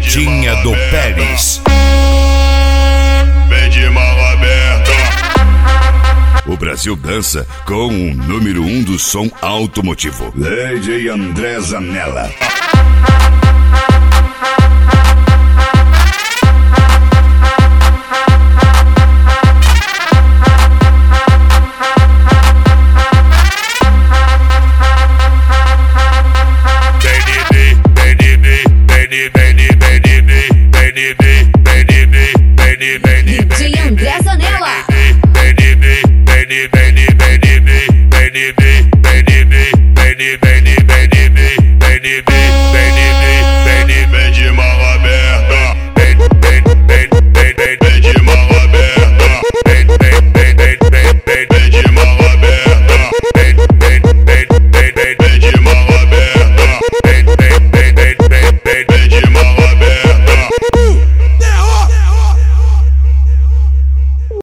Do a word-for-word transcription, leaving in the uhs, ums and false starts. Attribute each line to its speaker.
Speaker 1: Rodinha do Pérez.
Speaker 2: Vem de mão aberta.
Speaker 1: O Brasil dança com o número um do som automotivo, D J André Zanella.
Speaker 2: Vem de mão